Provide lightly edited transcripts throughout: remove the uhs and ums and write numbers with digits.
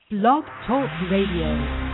Blog Talk Radio.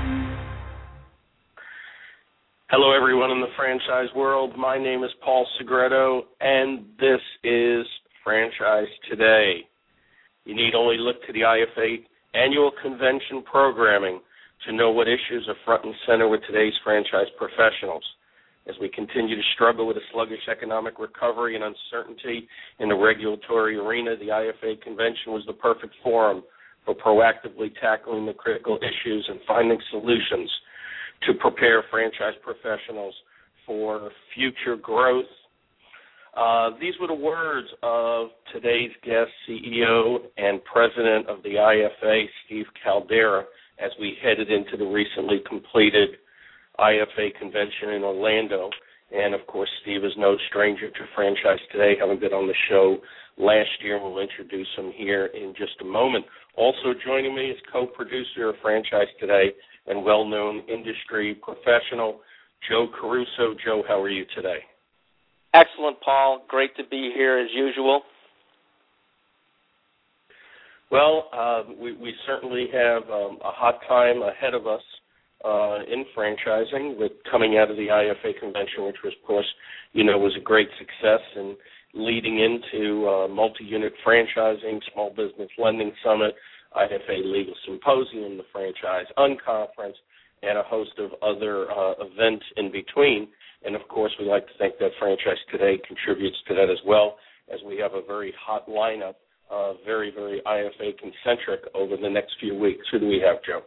Hello, everyone in the franchise world. My name is Paul Segreto, and this is Franchise Today. You need only look to the IFA annual convention programming to know what issues are front and center with today's franchise professionals. As we continue to struggle with a sluggish economic recovery and uncertainty in the regulatory arena, the IFA convention was the perfect forum for proactively tackling the critical issues and finding solutions to prepare franchise professionals for future growth. These were the words of today's guest, CEO and President of the IFA, Steve Caldera, as we headed into the recently completed IFA convention in Orlando. And, of course, Steve is no stranger to Franchise Today, having been on the show last year. We'll introduce him here in just a moment. Also joining me is co-producer of Franchise Today and well-known industry professional, Joe Caruso. Joe, how are you today? Excellent, Paul. Great to be here as usual. Well, we certainly have a hot time ahead of us in franchising, with coming out of the IFA convention, which was, of course, was a great success, and leading into multi-unit franchising, small business lending summit, IFA legal symposium, the franchise unconference, and a host of other events in between. And, of course, we like to think that Franchise Today contributes to that as well, as we have a very hot lineup, very, very IFA-concentric over the next few weeks. Who do we have, Joe?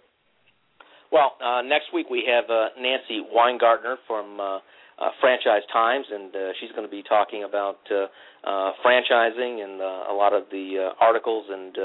Well, next week we have Nancy Weingartner from Franchise Times, and she's going to be talking about franchising and a lot of the articles and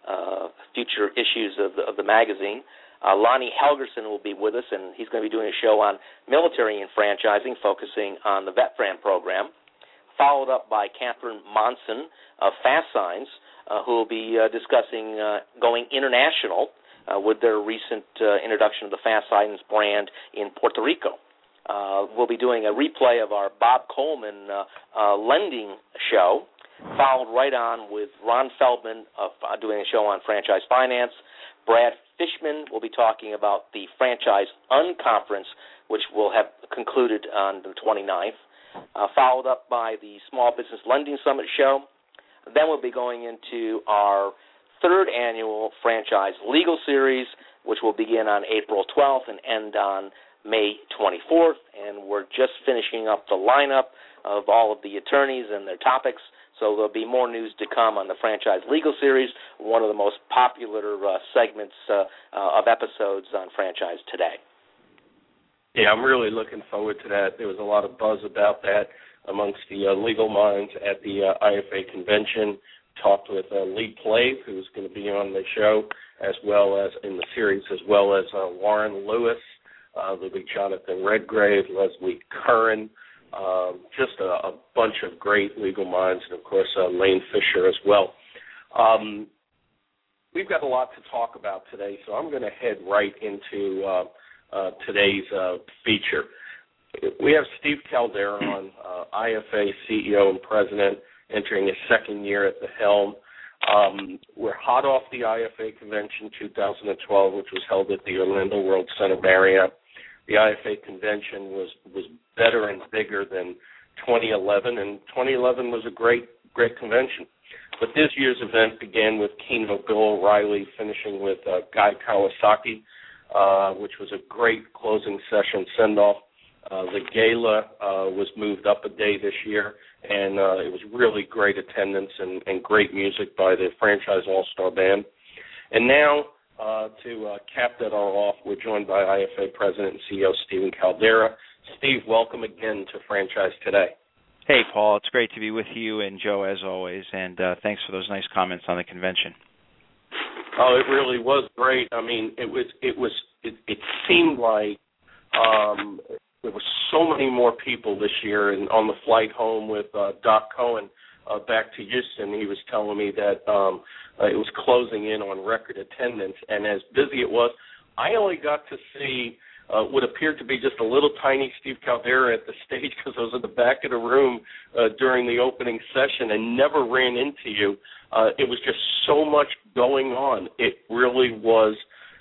future issues of the magazine. Lonnie Helgerson will be with us, and he's going to be doing a show on military and franchising, focusing on the VetFran program, followed up by Catherine Monson of Fast Signs, who will be discussing going international with their recent introduction of the Fast Signs brand in Puerto Rico. We'll be doing a replay of our Bob Coleman lending show, followed right on with Ron Feldman of doing a show on franchise finance. Brad Fishman will be talking about the Franchise Unconference, which will have concluded on the 29th, followed up by the Small Business Lending Summit show. Then we'll be going into our third annual Franchise Legal Series, which will begin on April 12th and end on May 24th. And we're just finishing up the lineup of all of the attorneys and their topics. So there'll be more news to come on the Franchise Legal Series, one of the most popular segments of episodes on Franchise Today. Yeah, I'm really looking forward to that. There was a lot of buzz about that amongst the legal minds at the IFA convention. Talked with Lee Plave, who's going to be on the show, as well as in the series, as well as Warren Lewis. There'll be Jonathan Redgrave, Leslie Curran, just a bunch of great legal minds, and, of course, Lane Fisher as well. We've got a lot to talk about today, so I'm going to head right into today's feature. We have Steve Caldera on, IFA CEO and President, entering his second year at the helm. We're hot off the IFA Convention 2012, which was held at the Orlando World Center Marriott. The IFA Convention was better and bigger than 2011, and 2011 was a great convention. But this year's event began with keynote Bill O'Reilly, finishing with Guy Kawasaki, which was a great closing session send-off. The gala was moved up a day this year, and it was really great attendance and great music by the Franchise All-Star Band. And now, to cap that all off, we're joined by IFA President and CEO Stephen Caldera. Steve, welcome again to Franchise Today. Hey, Paul. It's great to be with you and Joe, as always, and thanks for those nice comments on the convention. Oh, it really was great. I mean, it seemed like there were so many more people this year. And on the flight home with Doc Cohen back to Houston, he was telling me that it was closing in on record attendance. And as busy it was, I only got to see what appeared to be just a little tiny Steve Caldera at the stage, because I was at the back of the room during the opening session and never ran into you. It was just so much going on. It really was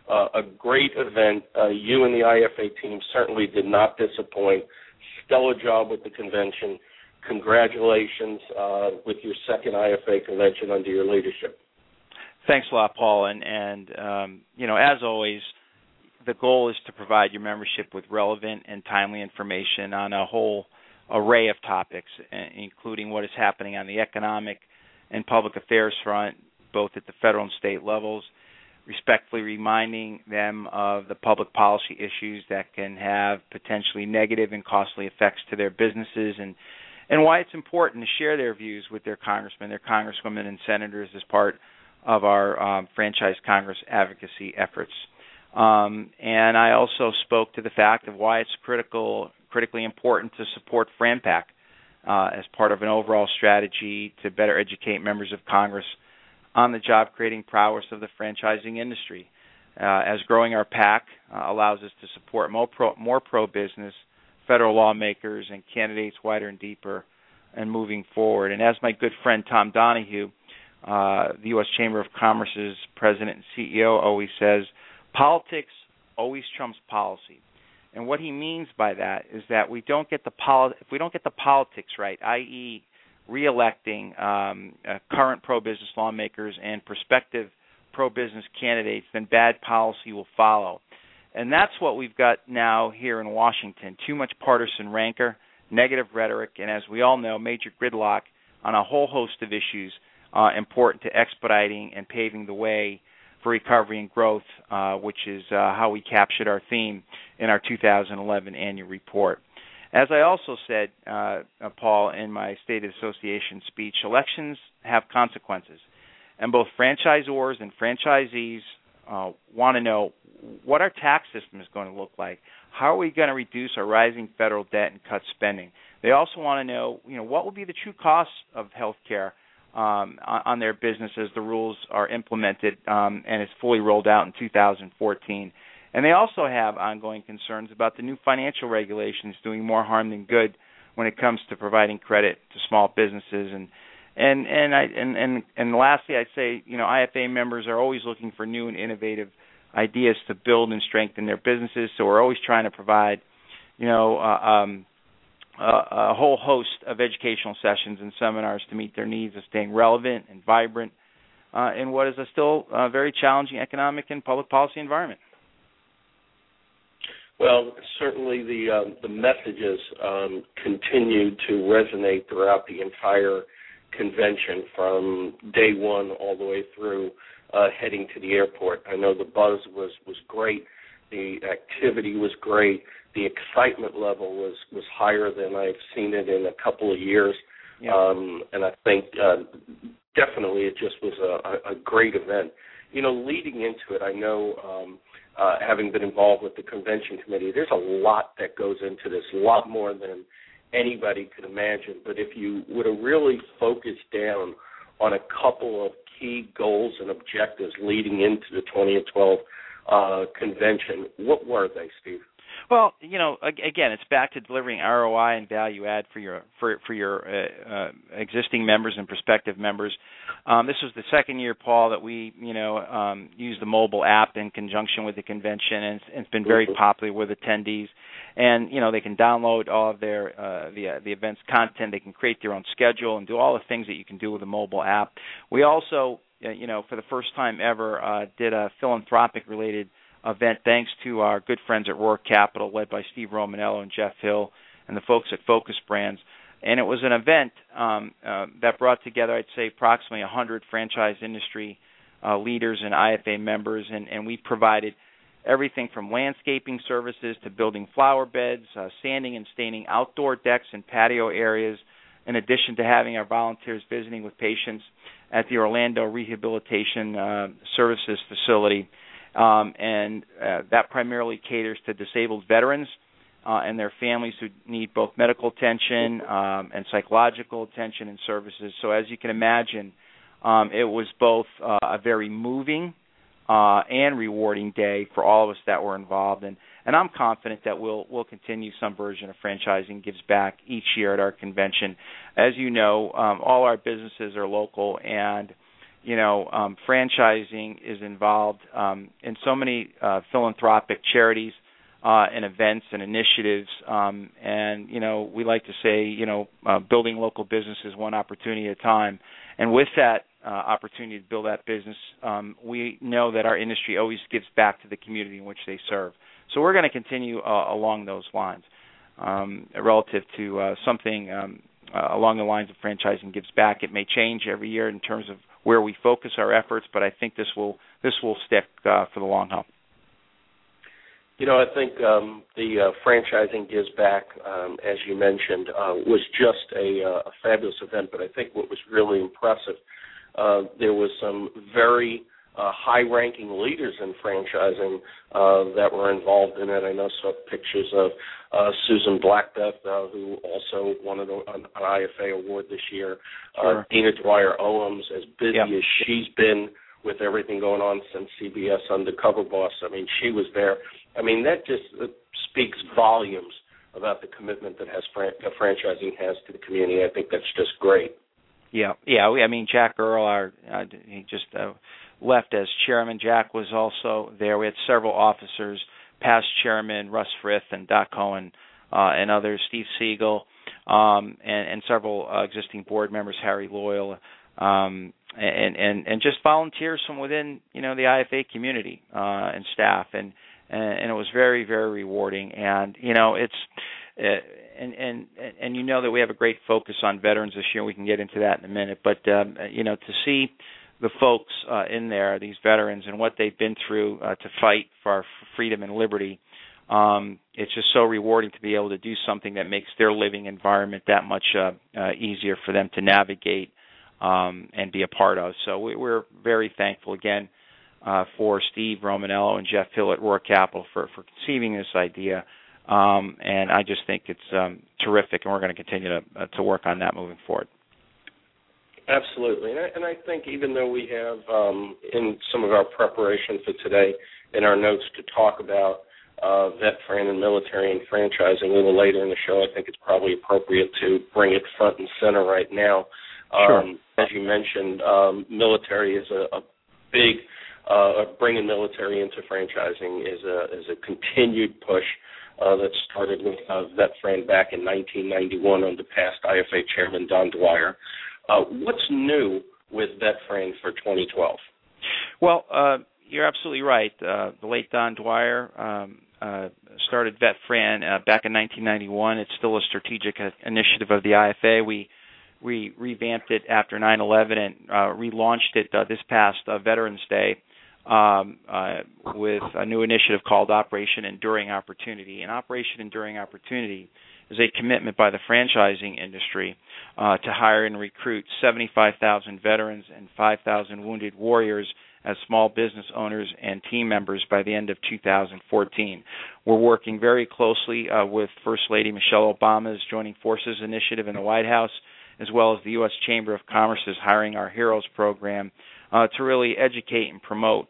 a great event. You and the IFA team certainly did not disappoint. Stellar job with the convention. Congratulations with your second IFA convention under your leadership. Thanks a lot, Paul. And as always, the goal is to provide your membership with relevant and timely information on a whole array of topics, including what is happening on the economic and public affairs front, both at the federal and state levels, respectfully reminding them of the public policy issues that can have potentially negative and costly effects to their businesses, and why it's important to share their views with their congressmen, their congresswomen, and senators as part of our Franchise Congress advocacy efforts. And I also spoke to the fact of why it's critically important to support FranPac as part of an overall strategy to better educate members of Congress on the job-creating prowess of the franchising industry, as growing our PAC allows us to support more pro-business federal lawmakers and candidates wider and deeper and moving forward. And as my good friend Tom Donahue, the U.S. Chamber of Commerce's president and CEO, always says, politics always trumps policy. And what he means by that is that if we don't get the politics right, i.e., re-electing current pro-business lawmakers and prospective pro-business candidates, then bad policy will follow. And that's what we've got now here in Washington, too much partisan rancor, negative rhetoric, and as we all know, major gridlock on a whole host of issues important to expediting and paving the way for recovery and growth, which is how we captured our theme in our 2011 annual report. As I also said, Paul, in my State of the Association speech, elections have consequences, and both franchisors and franchisees want to know what our tax system is going to look like. How are we going to reduce our rising federal debt and cut spending? They also want to know, what will be the true costs of health care on their business as the rules are implemented and it's fully rolled out in 2014. And they also have ongoing concerns about the new financial regulations doing more harm than good when it comes to providing credit to small businesses. And lastly, I'd say, IFA members are always looking for new and innovative ideas to build and strengthen their businesses. So we're always trying to provide, a whole host of educational sessions and seminars to meet their needs of staying relevant and vibrant in what is a still very challenging economic and public policy environment. Well, certainly the messages continue to resonate throughout the entire convention from day one all the way through heading to the airport. I know the buzz was great. The activity was great. The excitement level was higher than I've seen it in a couple of years. Yeah. And I think definitely it just was a great event. Leading into it, I know having been involved with the convention committee, there's a lot that goes into this, a lot more than anybody could imagine. But if you would have really focused down on a couple of key goals and objectives leading into the 2012 convention, what were they, Steve? Well, again, it's back to delivering ROI and value add for your existing members and prospective members. This was the second year, Paul, that we used the mobile app in conjunction with the convention, and it's been very popular with attendees. And they can download all of their the event's content. They can create their own schedule and do all the things that you can do with a mobile app. We also, for the first time ever, did a philanthropic related event thanks to our good friends at Roark Capital, led by Steve Romanello and Jeff Hill and the folks at Focus Brands. And it was an event that brought together, I'd say, approximately 100 franchise industry leaders and IFA members, and we provided everything from landscaping services to building flower beds, sanding and staining outdoor decks and patio areas, in addition to having our volunteers visiting with patients at the Orlando Rehabilitation Services Facility. And that primarily caters to disabled veterans and their families who need both medical attention and psychological attention and services. So as you can imagine, it was both a very moving and rewarding day for all of us that were involved. And I'm confident that we'll continue some version of Franchising Gives Back each year at our convention. As you know, all our businesses are local, and franchising is involved in so many philanthropic charities and events and initiatives, and we like to say, building local businesses one opportunity at a time. And with that opportunity to build that business, we know that our industry always gives back to the community in which they serve. So we're going to continue along those lines, relative to something along the lines of franchising gives back. It may change every year in terms of where we focus our efforts, but I think this will stick for the long haul. I think the franchising gives back, as you mentioned, was just a fabulous event. But I think what was really impressive, there was some very high-ranking leaders in franchising that were involved in it. I know saw pictures of Susan Blackbeth, who also won an IFA award this year. Sure. Dina Dwyer-Owens, as busy Yep. as she's been with everything going on since CBS Undercover Boss. I mean, she was there. I mean, that just speaks volumes about the commitment that franchising has to the community. I think that's just great. Yeah. I mean, Jack Earl, he just left as chairman. Jack was also there. We had several officers, past chairman Russ Frith and Doc Cohen, and others, Steve Siegel, and several existing board members, Harry Loyal, and just volunteers from within the IFA community and staff, and it was very, very rewarding. And it's and that we have a great focus on veterans this year. We can get into that in a minute, but to see the folks in there, these veterans, and what they've been through to fight for our freedom and liberty, it's just so rewarding to be able to do something that makes their living environment that much easier for them to navigate and be a part of. So we're very thankful again for Steve Romanello and Jeff Hill at Roar Capital for conceiving this idea, and I just think it's terrific, and we're going to continue to work on that moving forward. Absolutely, and I think even though we have in some of our preparation for today in our notes to talk about vet-fran and military and franchising a little later in the show, I think it's probably appropriate to bring it front and center right now. Sure. As you mentioned, military is a big bringing military into franchising is a continued push that started with vet-fran back in 1991 under past IFA Chairman Don Dwyer. What's new with vet-fran for 2012? Well, you're absolutely right. The late Don Dwyer started vet-fran back in 1991. It's still a strategic initiative of the IFA. We revamped it after 9/11 and relaunched it this past Veterans Day with a new initiative called Operation Enduring Opportunity. And Operation Enduring Opportunity is a commitment by the franchising industry to hire and recruit 75,000 veterans and 5,000 wounded warriors as small business owners and team members by the end of 2014. We're working very closely with First Lady Michelle Obama's Joining Forces initiative in the White House, as well as the U.S. Chamber of Commerce's Hiring Our Heroes program to really educate and promote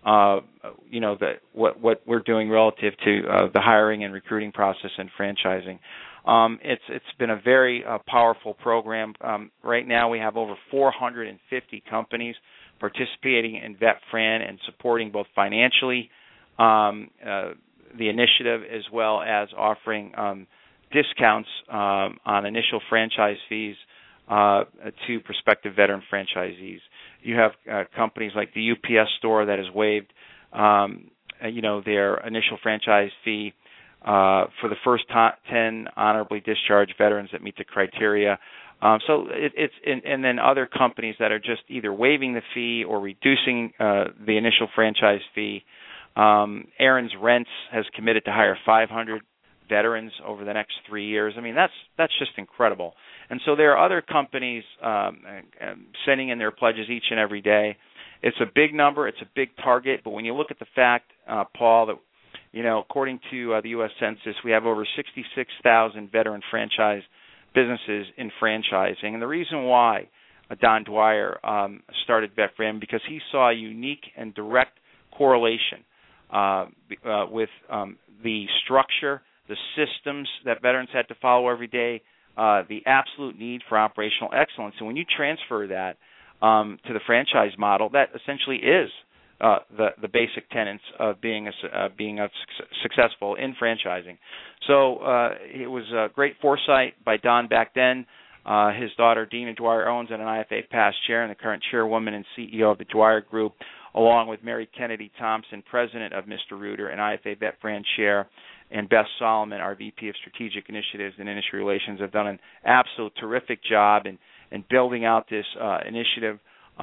what we're doing relative to the hiring and recruiting process and franchising. It's been a very powerful program. Right now we have over 450 companies participating in vet-fran and supporting both financially the initiative as well as offering discounts on initial franchise fees to prospective veteran franchisees. You have companies like the UPS store that has waived their initial franchise fee for the first 10 honorably discharged veterans that meet the criteria. So and then other companies that are just either waiving the fee or reducing the initial franchise fee. Aaron's Rents has committed to hire 500 veterans over the next 3 years. I mean, that's just incredible. And so there are other companies sending in their pledges each and every day. It's a big number. It's a big target. But when you look at the fact, Paul, that according to the U.S. Census, we have over 66,000 veteran franchise businesses in franchising. And the reason why Don Dwyer started vet-fran, because he saw a unique and direct correlation with the structure, the systems that veterans had to follow every day, the absolute need for operational excellence. And when you transfer that to the franchise model that essentially is the basic tenets of being successful in franchising. So it was a great foresight by Don back then. His daughter, Dina Dwyer Owens, and an IFA past chair and the current chairwoman and CEO of the Dwyer Group, along with Mary Kennedy Thompson, president of Mr. Rooter, and IFA Vet Fran chair, and Beth Solomon, our VP of Strategic Initiatives and Industry Relations, have done an absolute terrific job in building out this initiative.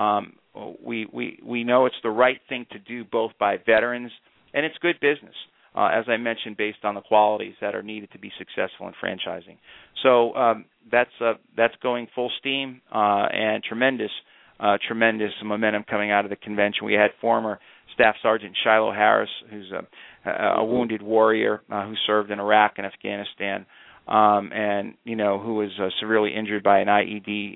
We know it's the right thing to do both by veterans, and it's good business, as I mentioned, based on the qualities that are needed to be successful in franchising. So that's going full steam and tremendous momentum coming out of the convention. We had former Staff Sergeant Shiloh Harris, who's a wounded warrior who served in Iraq and Afghanistan, and who was severely injured by an IED,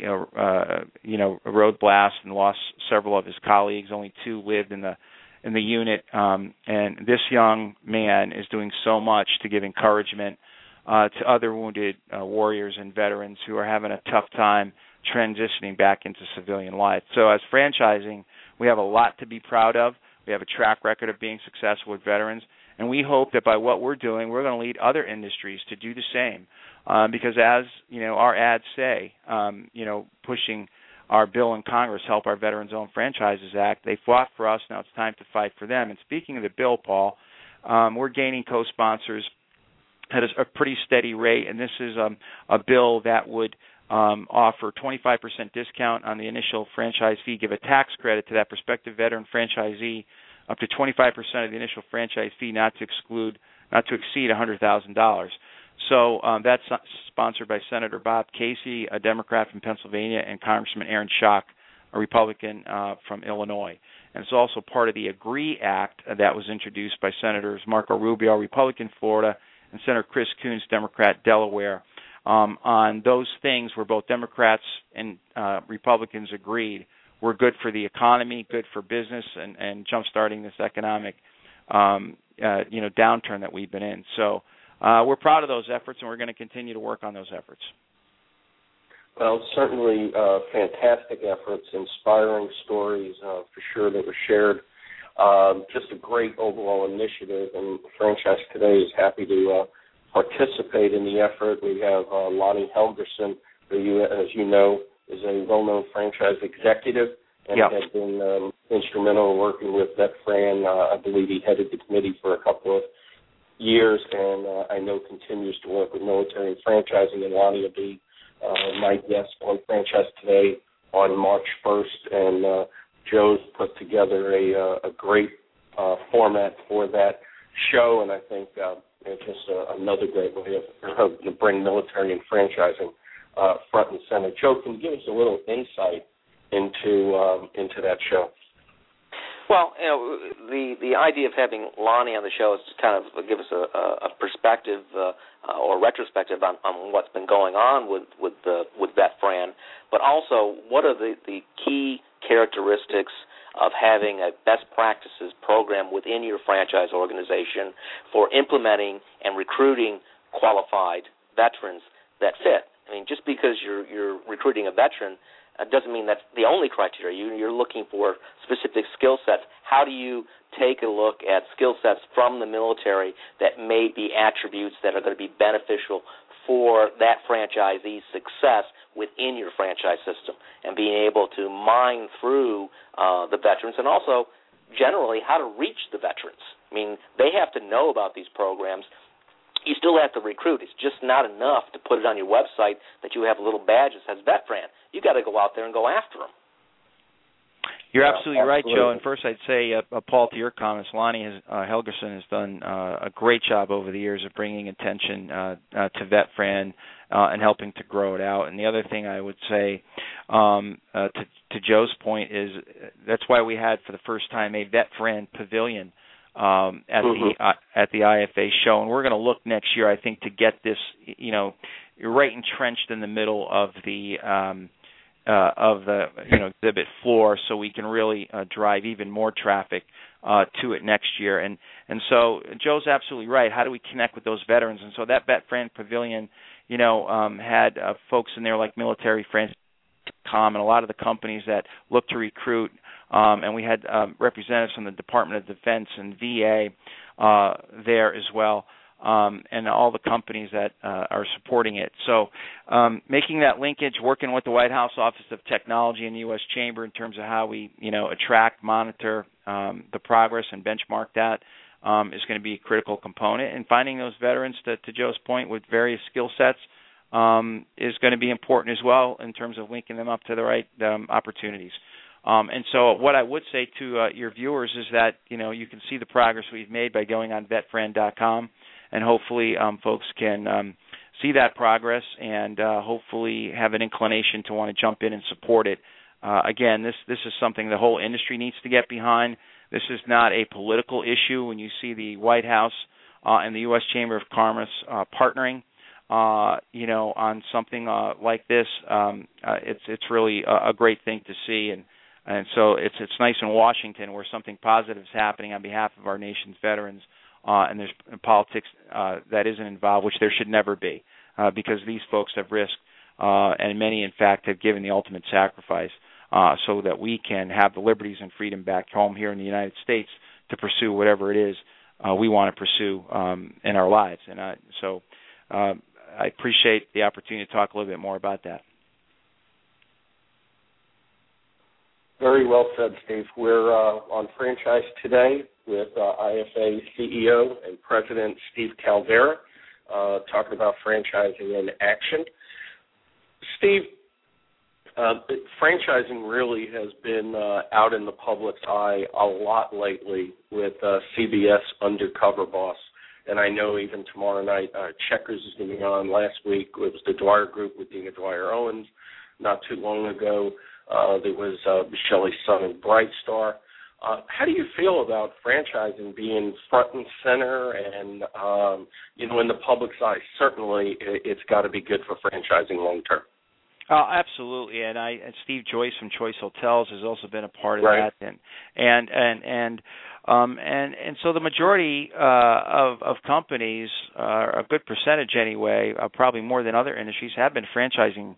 a road blast, and lost several of his colleagues. Only 2 lived in the unit, and this young man is doing so much to give encouragement to other wounded warriors and veterans who are having a tough time transitioning back into civilian life. So as franchising, we have a lot to be proud of. We have a track record of being successful with veterans, and we hope that by what we're doing, we're going to lead other industries to do the same. Because as our ads say, pushing our bill in Congress, Help Our Veterans Own Franchises Act, they fought for us. Now it's time to fight for them. And speaking of the bill, Paul, we're gaining co-sponsors at a pretty steady rate, and this is a bill that would offer 25% discount on the initial franchise fee, give a tax credit to that prospective veteran franchisee up to 25% of the initial franchise fee, not to exceed $100,000. So that's sponsored by Senator Bob Casey, a Democrat from Pennsylvania, and Congressman Aaron Schock, a Republican from Illinois. And it's also part of the AGREE Act that was introduced by Senators Marco Rubio, Republican, Florida, and Senator Chris Coons, Democrat, Delaware. On those things where both Democrats and Republicans agreed were good for the economy, good for business, and jump-starting this economic downturn that we've been in. So we're proud of those efforts, and we're going to continue to work on those efforts. Well, certainly fantastic efforts, inspiring stories for sure that were shared. Just a great overall initiative, and Franchise Today is happy to participate in the effort. We have Lonnie Helgerson, who, as you know, is a well-known franchise executive and has been instrumental in working with Vet Fran. I believe he headed the committee for a couple of years, and I know continues to work with military and franchising. And Lonnie will be my guest on Franchise Today on March 1st, and Joe's put together a great format for that show, and I think it's just another great way to bring military and franchising front and center. Joe, can you give us a little insight into that show? Well, the idea of having Lonnie on the show is to kind of give us a perspective or retrospective on what's been going on with Vet Fran, but also what are the key characteristics of having a best practices program within your franchise organization for implementing and recruiting qualified veterans that fit. I mean, just because you're recruiting a veteran doesn't mean that's the only criteria. You're looking for specific skill sets. How do you take a look at skill sets from the military that may be attributes that are going to be beneficial for that franchisee's success within your franchise system, and being able to mine through the veterans, and also generally how to reach the veterans. I mean, they have to know about these programs. You still have to recruit. It's just not enough to put it on your website that you have a little badge that says Vet Fran. You got to go out there and go after them. You're absolutely right, Joe. And first I'd say, Paul, to your comments, Lonnie Helgerson has done a great job over the years of bringing attention to Vet Fran and helping to grow it out. And the other thing I would say to Joe's point is that's why we had for the first time a Vet Fran pavilion at the IFA show, and we're going to look next year, I think, to get this, right entrenched in the middle of the exhibit floor, so we can really drive even more traffic to it next year. And so Joe's absolutely right. How do we connect with those veterans? And so that Vet Fran pavilion, had folks in there like military and a lot of the companies that look to recruit. And we had representatives from the Department of Defense and VA there as well, and all the companies that are supporting it. So making that linkage, working with the White House Office of Technology and the U.S. Chamber in terms of how we, attract, monitor the progress and benchmark that is going to be a critical component. And finding those veterans, to Joe's point, with various skill sets is going to be important as well in terms of linking them up to the right opportunities. And so what I would say to your viewers is that, you can see the progress we've made by going on vetfriend.com, and hopefully folks can see that progress and hopefully have an inclination to want to jump in and support it. Again, this is something the whole industry needs to get behind. This is not a political issue. When you see the White House and the U.S. Chamber of Commerce partnering, on something like this, it's really a great thing to see. And so it's nice in Washington where something positive is happening on behalf of our nation's veterans, and there's politics that isn't involved, which there should never be, because these folks have risked, and many, in fact, have given the ultimate sacrifice so that we can have the liberties and freedom back home here in the United States to pursue whatever it is we want to pursue in our lives. And so I appreciate the opportunity to talk a little bit more about that. Very well said, Steve. We're on Franchise Today with IFA CEO and President Steve Caldera, talking about franchising in action. Steve, franchising really has been out in the public's eye a lot lately with CBS Undercover Boss. And I know even tomorrow night, Checkers is going to be on. Last week, it was the Dwyer Group with Dina Dwyer Owens. Not too long ago, there was Shelley's Son and Bright Star. How do you feel about franchising being front and center and, in the public's eye? Certainly, it's got to be good for franchising long term. Absolutely, and Steve Joyce from Choice Hotels has also been a part of that, and so the majority of companies, a good percentage anyway, probably more than other industries, have been franchising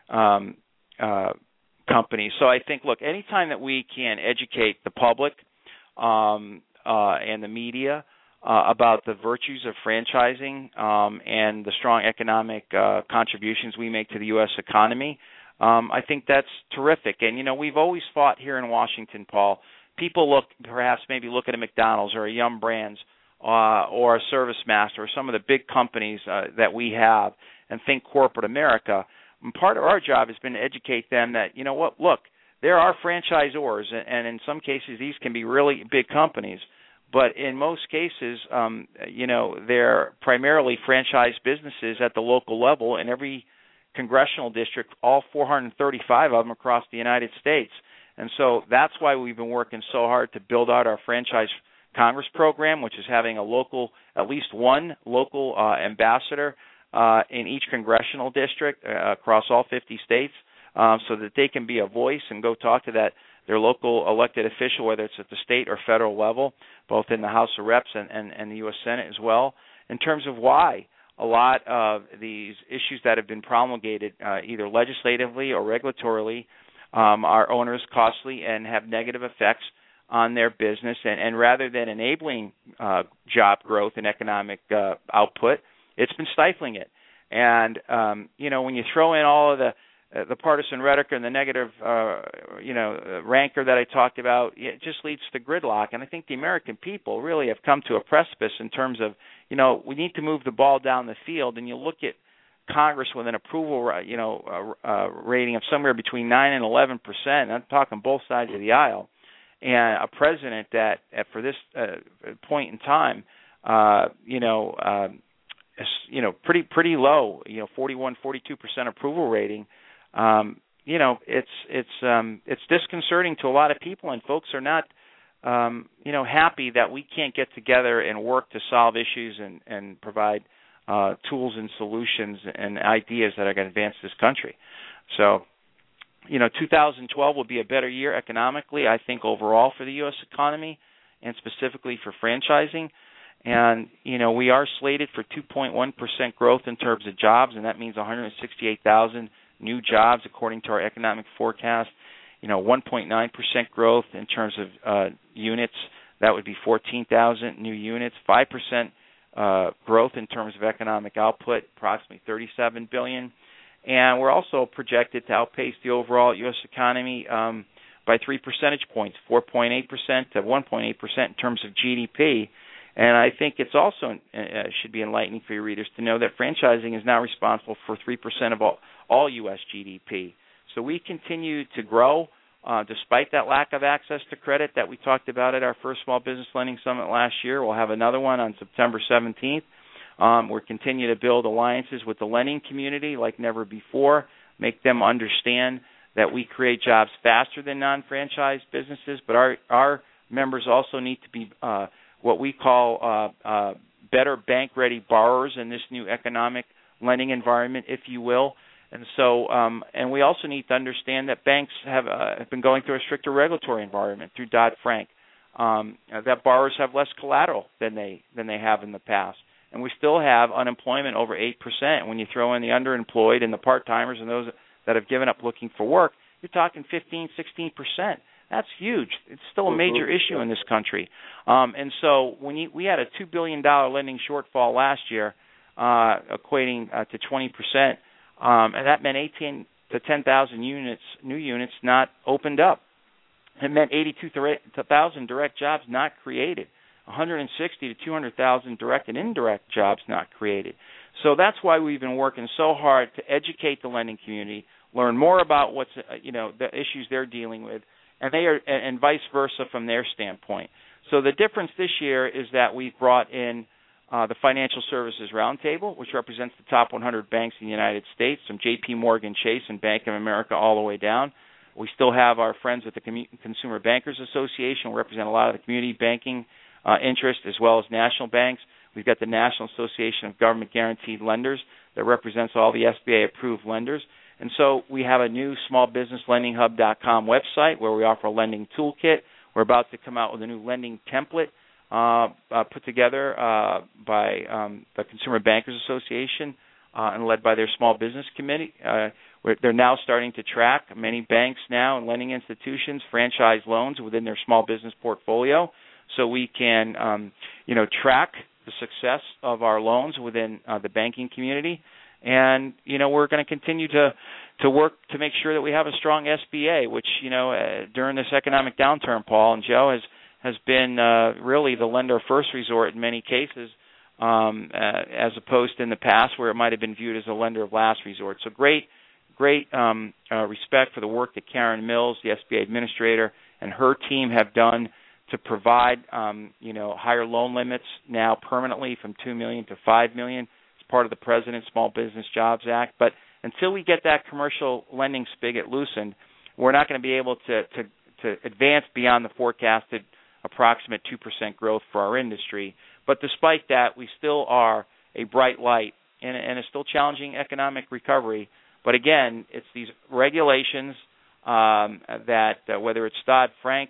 companies. So I think, look, anytime that we can educate the public and the media about the virtues of franchising and the strong economic contributions we make to the U.S. economy, I think that's terrific. And, we've always fought here in Washington, Paul. People maybe look at a McDonald's or a Yum Brands or a ServiceMaster or some of the big companies that we have and think corporate America. And part of our job has been to educate them that, look, there are franchisors, and in some cases these can be really big companies. But in most cases, they're primarily franchise businesses at the local level in every congressional district, all 435 of them across the United States. And so that's why we've been working so hard to build out our Franchise Congress program, which is having at least one local ambassador in each congressional district across all 50 states, so that they can be a voice and go talk to their local elected official, whether it's at the state or federal level, both in the House of Reps and the U.S. Senate as well, in terms of why a lot of these issues that have been promulgated either legislatively or regulatorily are onerous, costly, and have negative effects on their business. And rather than enabling job growth and economic output, it's been stifling it. And, when you throw in all of the partisan rhetoric and the negative, rancor that I talked about, it just leads to gridlock. And I think the American people really have come to a precipice in terms of, we need to move the ball down the field. And you look at Congress with an approval, rating of somewhere between 9 and 11%. I'm talking both sides of the aisle, and a president that, for this point in time, pretty low, 41, 42% approval rating. It's disconcerting to a lot of people, and folks are not, happy that we can't get together and work to solve issues and provide tools and solutions and ideas that are going to advance this country. So, 2012 will be a better year economically, I think, overall for the U.S. economy and specifically for franchising. And, we are slated for 2.1% growth in terms of jobs, and that means 168,000 new jobs according to our economic forecast. 1.9% growth in terms of units. That would be 14,000 new units. 5% growth in terms of economic output, approximately 37 billion. And we're also projected to outpace the overall U.S. economy by 3 percentage points, 4.8% to 1.8% in terms of GDP. And I think it's also should be enlightening for your readers to know that franchising is now responsible for 3% of all U.S. GDP. So we continue to grow despite that lack of access to credit that we talked about at our first Small Business Lending Summit last year. We'll have another one on September 17th. We're continuing to build alliances with the lending community like never before, make them understand that we create jobs faster than non-franchised businesses, but our members also need to be what we call better bank-ready borrowers in this new economic lending environment, if you will. And so, and we also need to understand that banks have been going through a stricter regulatory environment through Dodd-Frank. That borrowers have less collateral than they have in the past, and we still have unemployment over 8%. When you throw in the underemployed and the part-timers and those that have given up looking for work, you're talking 15, 16%. That's huge. It's still a major issue in this country. And so when we had a $2 billion lending shortfall last year, equating to 20%, and that meant 18 to 10,000 new units not opened up. It meant 82,000 direct jobs not created, 160 to 200,000 direct and indirect jobs not created. So that's why we've been working so hard to educate the lending community, learn more about what's the issues they're dealing with, and vice versa from their standpoint. So the difference this year is that we've brought in the Financial Services Roundtable, which represents the top 100 banks in the United States, from J.P. Morgan Chase and Bank of America all the way down. We still have our friends with the Consumer Bankers Association, who represent a lot of the community banking interest, as well as national banks. We've got the National Association of Government Guaranteed Lenders that represents all the SBA-approved lenders. And so we have a new smallbusinesslendinghub.com website where we offer a lending toolkit. We're about to come out with a new lending template put together by the Consumer Bankers Association and led by their Small Business Committee. They're now starting to track many banks now and lending institutions franchise loans within their small business portfolio, so we can track the success of our loans within the banking community. And we're going to continue to work to make sure that we have a strong SBA, which during this economic downturn, Paul and Joe, has been really the lender of first resort in many cases, as opposed to in the past where it might have been viewed as a lender of last resort. So great respect for the work that Karen Mills, the SBA administrator, and her team have done to provide higher loan limits now permanently from $2 million to $5 million. It's part of the President's Small Business Jobs Act. But until we get that commercial lending spigot loosened, we're not going to be able to advance beyond the forecasted approximate 2% growth for our industry. But despite that, we still are a bright light in a still challenging economic recovery. But again, it's these regulations that whether it's Dodd-Frank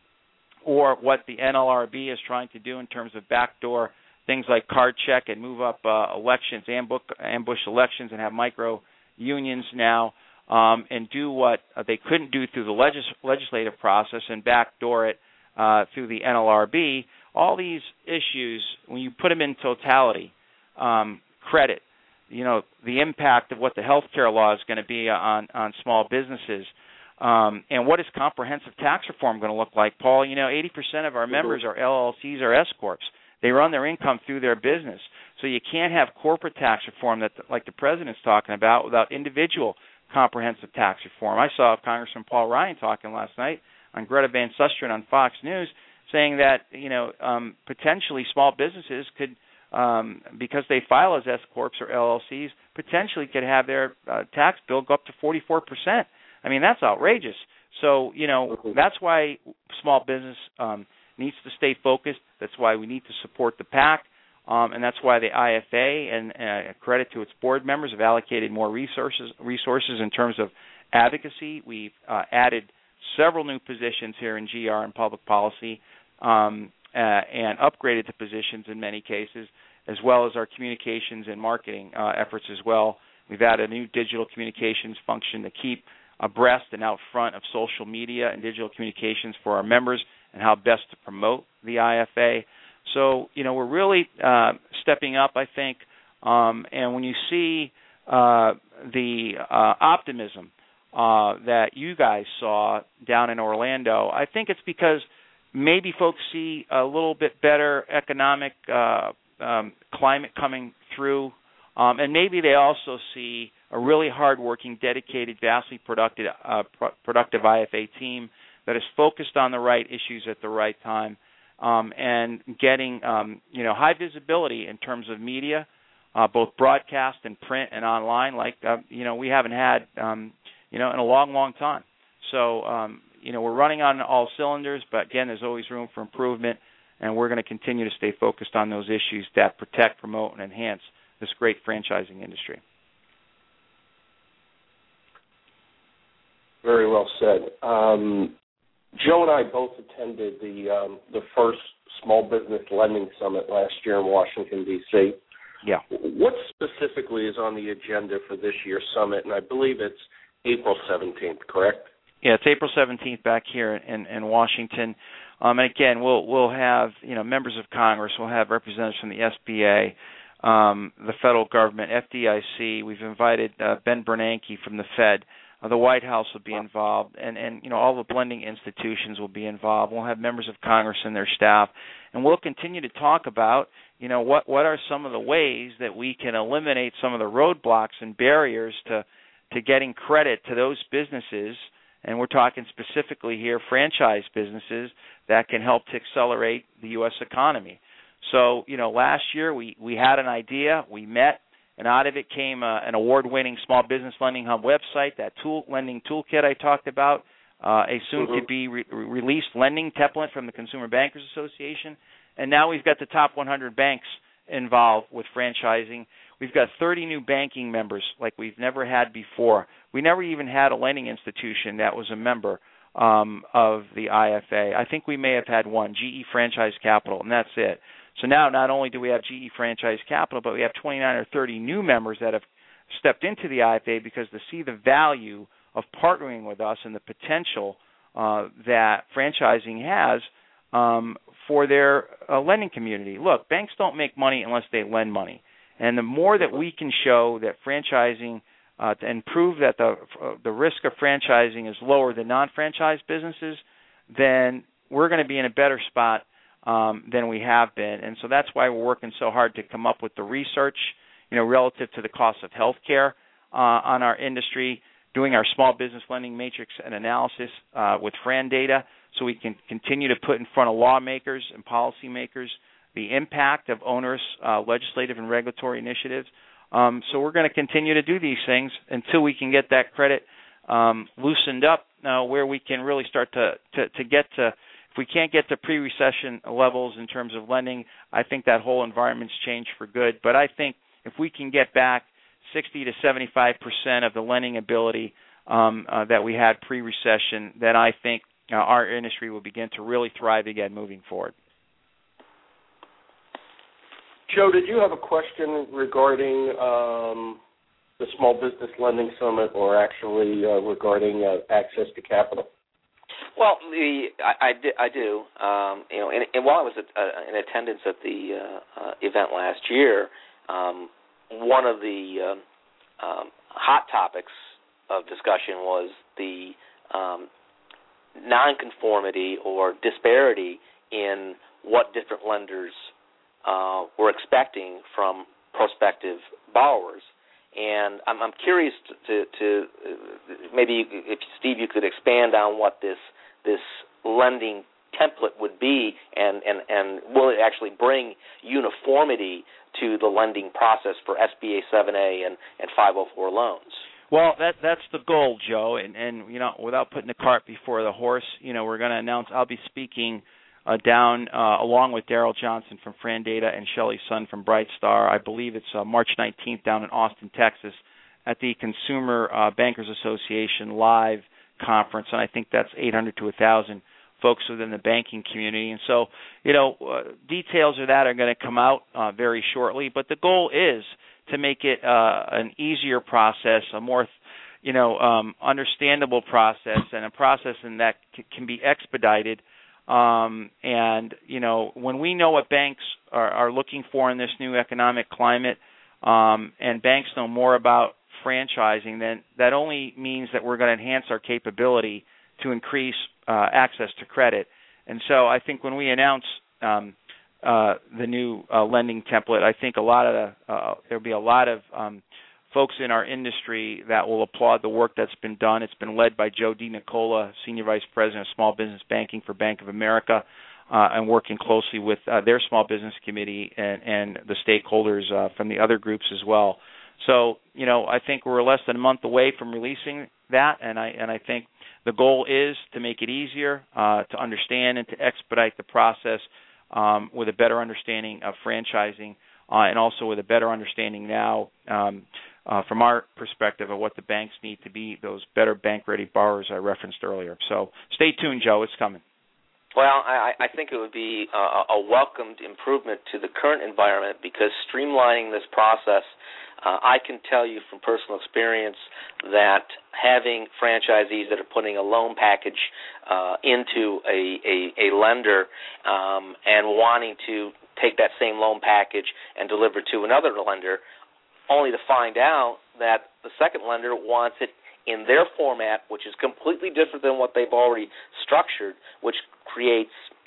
or what the NLRB is trying to do in terms of backdoor things like card check and move up elections, ambush elections, and have micro unions now, and do what they couldn't do through the legislative process and backdoor it through the NLRB. All these issues, when you put them in totality, credit, the impact of what the health care law is going to be on small businesses, and what is comprehensive tax reform going to look like, Paul? 80% of our members are LLCs or S-Corps. They run their income through their business. So you can't have corporate tax reform that, like the President's talking about, without individual comprehensive tax reform. I saw Congressman Paul Ryan talking last night on Greta Van Susteren on Fox News, saying that potentially small businesses could, because they file as S-Corps or LLCs, potentially could have their tax bill go up to 44%. I mean, that's outrageous. So, that's why small business needs to stay focused. That's why we need to support the PAC, and that's why the IFA, and credit to its board members, have allocated more resources in terms of advocacy. We've added several new positions here in GR and public policy, and upgraded the positions in many cases, as well as our communications and marketing efforts as well. We've added a new digital communications function to keep abreast and out front of social media and digital communications for our members and how best to promote the IFA. So, we're really stepping up, I think, and when you see the optimism that you guys saw down in Orlando, I think it's because maybe folks see a little bit better economic climate coming through, and maybe they also see a really hardworking, dedicated, vastly productive IFA team that is focused on the right issues at the right time, and getting high visibility in terms of media, both broadcast and print and online, like we haven't had in a long, long time. So we're running on all cylinders, but again, there's always room for improvement, and we're going to continue to stay focused on those issues that protect, promote, and enhance this great franchising industry. Very well said. Joe and I both attended the first Small Business Lending Summit last year in Washington, D.C. Yeah. What specifically is on the agenda for this year's summit? And I believe it's April 17th, correct? Yeah, it's April 17th back here in Washington. And again, we'll have members of Congress, we'll have representatives from the SBA, the federal government, FDIC. We've invited Ben Bernanke from the Fed. The White House will be involved, and all the lending institutions will be involved. We'll have members of Congress and their staff, and we'll continue to talk about what are some of the ways that we can eliminate some of the roadblocks and barriers to getting credit to those businesses, and we're talking specifically here franchise businesses that can help to accelerate the U.S. economy. So, last year we had an idea, we met, and out of it came an award-winning Small Business Lending Hub website, that lending toolkit I talked about, a soon-to-be released lending template from the Consumer Bankers Association, and now we've got the top 100 banks involved with franchising. We've got 30 new banking members like we've never had before. We never even had a lending institution that was a member of the IFA. I think we may have had one, GE Franchise Capital, and that's it. So now not only do we have GE Franchise Capital, but we have 29 or 30 new members that have stepped into the IFA because they see the value of partnering with us and the potential that franchising has for their lending community. Look, banks don't make money unless they lend money. And the more that we can show that franchising and prove that the risk of franchising is lower than non-franchise businesses, then we're going to be in a better spot than we have been. And so that's why we're working so hard to come up with the research, relative to the cost of health care on our industry, doing our small business lending matrix and analysis with FranData so we can continue to put in front of lawmakers and policymakers the impact of onerous legislative and regulatory initiatives. So we're going to continue to do these things until we can get that credit loosened up where we can really start to get to. If we can't get to pre-recession levels in terms of lending, I think that whole environment's changed for good. But I think if we can get back 60 to 75% of the lending ability that we had pre-recession, then I think our industry will begin to really thrive again moving forward. Joe, did you have a question regarding the Small Business Lending Summit, or actually regarding access to capital? Well, I do. And while I was in attendance at the event last year, one of the hot topics of discussion was the nonconformity or disparity in what different lenders were expecting from prospective borrowers. And I'm curious to maybe, if Steve, you could expand on what this lending template would be, and will it actually bring uniformity to the lending process for SBA 7A and 504 loans? Well, that's the goal, Joe. And without putting the cart before the horse, we're going to announce. I'll be speaking down along with Daryl Johnson from FranData and Shelley Sun from Brightstar. I believe it's March 19th down in Austin, Texas, at the Consumer Bankers Association live conference, and I think that's 800 to 1,000 folks within the banking community. And so, details of that are going to come out very shortly. But the goal is to make it an easier process, a more understandable process, and a process that can be expedited. And when we know what banks are looking for in this new economic climate, and banks know more about franchising, then that only means that we're going to enhance our capability to increase access to credit. And so I think when we announce the new lending template, I think there'll be a lot of folks in our industry that will applaud the work that's been done. It's been led by Joe DiNicola, Senior Vice President of Small Business Banking for Bank of America, and working closely with their Small Business Committee and the stakeholders from the other groups as well. So, I think we're less than a month away from releasing that, and I think the goal is to make it easier to understand and to expedite the process with a better understanding of franchising and also with a better understanding now from our perspective of what the banks need to be those better bank-ready borrowers I referenced earlier. So stay tuned, Joe. It's coming. Well, I think it would be a welcomed improvement to the current environment because streamlining this process, I can tell you from personal experience that having franchisees that are putting a loan package into a lender and wanting to take that same loan package and deliver to another lender, only to find out that the second lender wants it in their format, which is completely different than what they've already structured, which creates,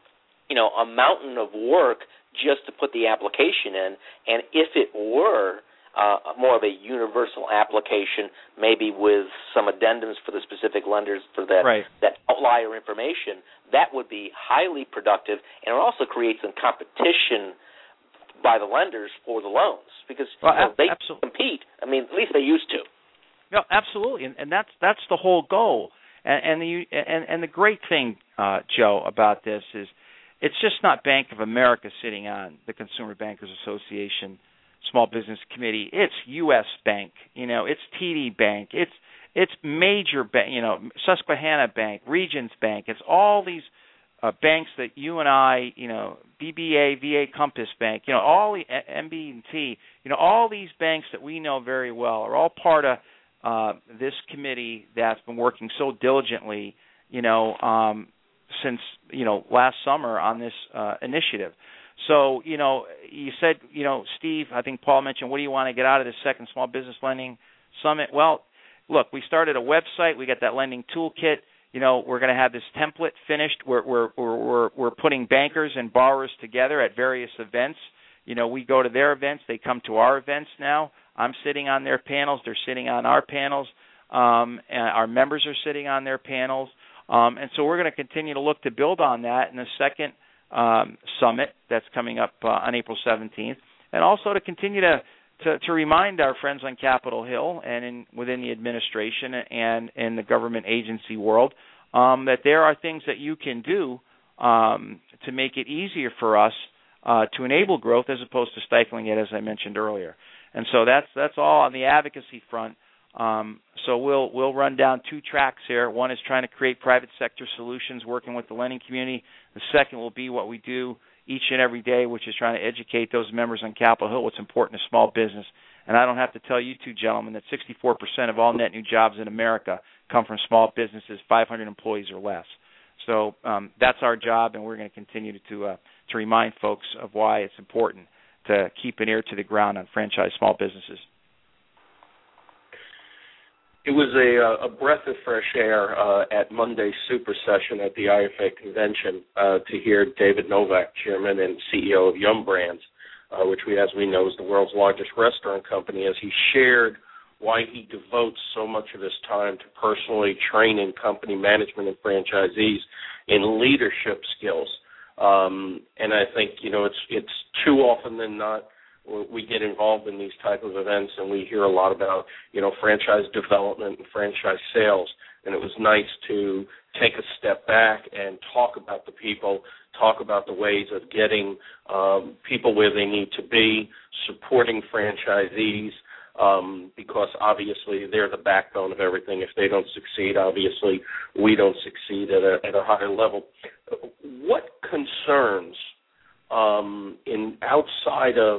a mountain of work just to put the application in. And if it were more of a universal application, maybe with some addendums for the specific lenders for that outlier information, that would be highly productive, and it also creates some competition by the lenders for the loans because they compete. I mean, at least they used to. No, absolutely, and that's the whole goal. And the great thing, Joe, about this is it's just not Bank of America sitting on the Consumer Bankers Association Small Business Committee. It's U.S. Bank, it's TD Bank, it's major bank, Susquehanna Bank, Regions Bank. It's all these banks that you and I, BBA, VA, Compass Bank, all the MB&T, all these banks that we know very well are all part of this committee that's been working so diligently, since last summer on this initiative. So, you said, Steve, I think Paul mentioned, what do you want to get out of this second Small Business Lending Summit? Well, look, we started a website. We got that lending toolkit. We're going to have this template finished. We're putting bankers and borrowers together at various events. We go to their events. They come to our events now. I'm sitting on their panels. They're sitting on our panels. And our members are sitting on their panels. And so we're going to continue to look to build on that in the second summit that's coming up on April 17th, and also to continue to remind our friends on Capitol Hill and within the administration and in the government agency world that there are things that you can do to make it easier for us to enable growth as opposed to stifling it, as I mentioned earlier. And so that's all on the advocacy front. So we'll run down two tracks here. One is trying to create private sector solutions working with the lending community. The second will be what we do each and every day, which is trying to educate those members on Capitol Hill what's important to small business. And I don't have to tell you two gentlemen that 64% of all net new jobs in America come from small businesses, 500 employees or less. So that's our job, and we're going to continue to remind folks of why it's important to keep an ear to the ground on franchise small businesses. It was a breath of fresh air at Monday's Super Session at the IFA convention to hear David Novak, Chairman and CEO of Yum Brands, which as we know is the world's largest restaurant company, as he shared why he devotes so much of his time to personally training company management and franchisees in leadership skills. And I think, it's too often than not we get involved in these type of events and we hear a lot about, franchise development and franchise sales. And it was nice to take a step back and talk about the people, talk about the ways of getting people where they need to be, supporting franchisees, because obviously they're the backbone of everything. If they don't succeed, obviously we don't succeed at a higher level. What concerns outside of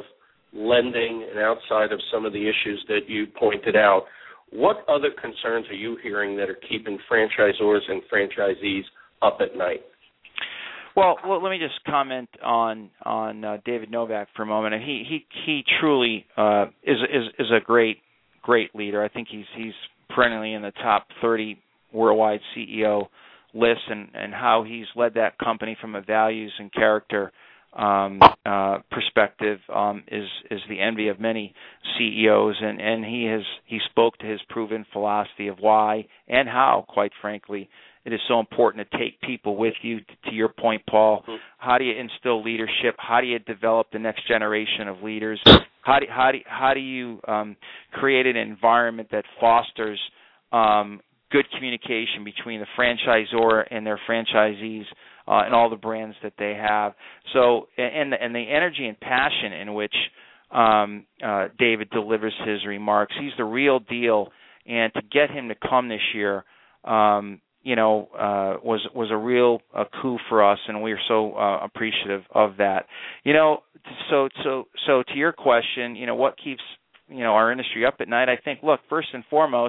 lending and outside of some of the issues that you pointed out, what other concerns are you hearing that are keeping franchisors and franchisees up at night? Well, let me just comment on David Novak for a moment. And he truly is a great leader. I think he's perennially in the top 30 worldwide CEO list, and how he's led that company from a values and character perspective is the envy of many CEOs, and he spoke to his proven philosophy of why and how, quite frankly, it is so important to take people with you. To your point, Paul, how do you instill leadership? How do you develop the next generation of leaders? How do you create an environment that fosters good communication between the franchisor and their franchisees and all the brands that they have? So, and the energy and passion in which David delivers his remarks, he's the real deal. And to get him to come this year, was a real coup for us, and we are so appreciative of that. So to your question, what keeps our industry up at night? I think, look, first and foremost,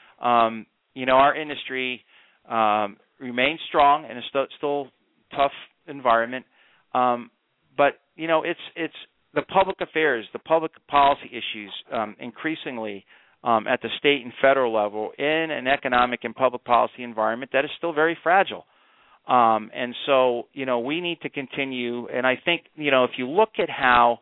our industry remains strong and it's still tough environment, but it's the public affairs, the public policy issues, increasingly at the state and federal level in an economic and public policy environment that is still very fragile. And so, we need to continue. And I think, if you look at how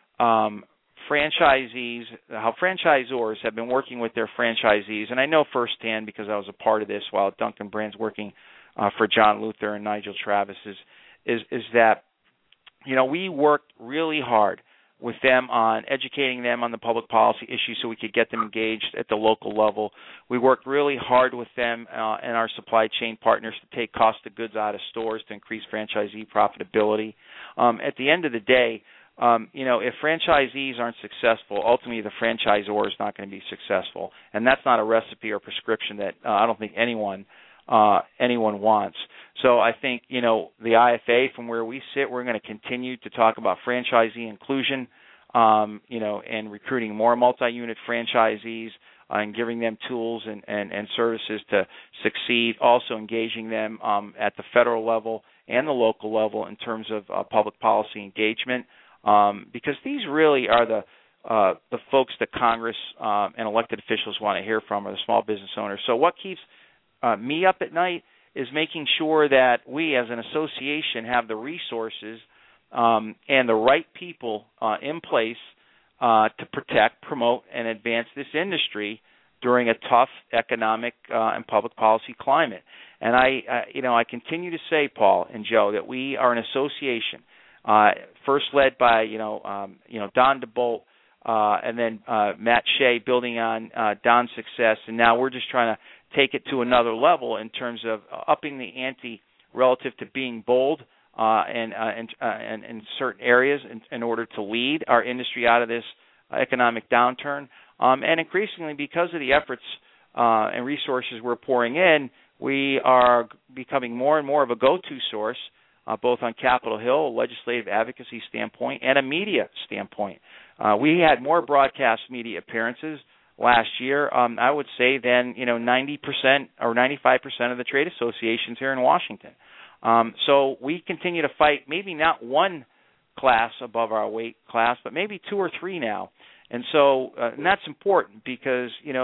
franchisors have been working with their franchisees, and I know firsthand because I was a part of this while Dunkin' Brands working for John Luther and Nigel Travis, is that, we worked really hard with them on educating them on the public policy issues so we could get them engaged at the local level. We worked really hard with them and our supply chain partners to take cost of goods out of stores to increase franchisee profitability. At the end of the day, if franchisees aren't successful, ultimately the franchisor is not going to be successful. And that's not a recipe or prescription that I don't think anyone wants. So I think, the IFA, from where we sit, we're going to continue to talk about franchisee inclusion, and recruiting more multi-unit franchisees and giving them tools and services to succeed, also engaging them at the federal level and the local level in terms of public policy engagement, because these really are the folks that Congress and elected officials want to hear from, are the small business owners. So what keeps me up at night is making sure that we as an association have the resources and the right people in place to protect, promote, and advance this industry during a tough economic and public policy climate. And I continue to say, Paul and Joe, that we are an association, first led by Don DeBolt, and then Matt Shea, building on Don's success, and now we're just trying to take it to another level in terms of upping the ante relative to being bold and in certain areas in order to lead our industry out of this economic downturn. And increasingly, because of the efforts and resources we're pouring in, we are becoming more and more of a go-to source, both on Capitol Hill, a legislative advocacy standpoint, and a media standpoint. We had more broadcast media appearances last year, I would say, than 90% or 95% of the trade associations here in Washington. So we continue to fight, maybe not one class above our weight class, but maybe two or three now. And so and that's important because you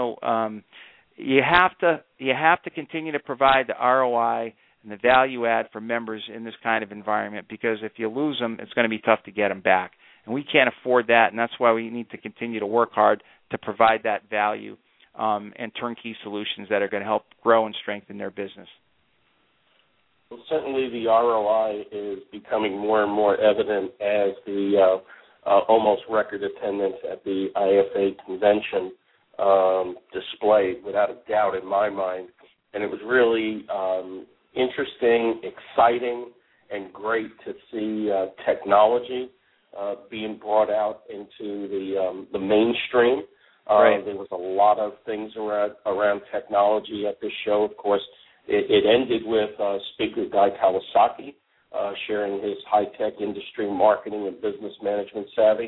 have to continue to provide the ROI and the value add for members in this kind of environment, because if you lose them, it's going to be tough to get them back. And we can't afford that, and that's why we need to continue to work hard to provide that value and turnkey solutions that are going to help grow and strengthen their business. Well, certainly the ROI is becoming more and more evident as the almost record attendance at the IFA convention displayed, without a doubt in my mind. And it was really interesting, exciting, and great to see technology being brought out into the mainstream. Right. There was a lot of things around technology at this show. Of course, it ended with Speaker Guy Kawasaki sharing his high-tech industry marketing and business management savvy.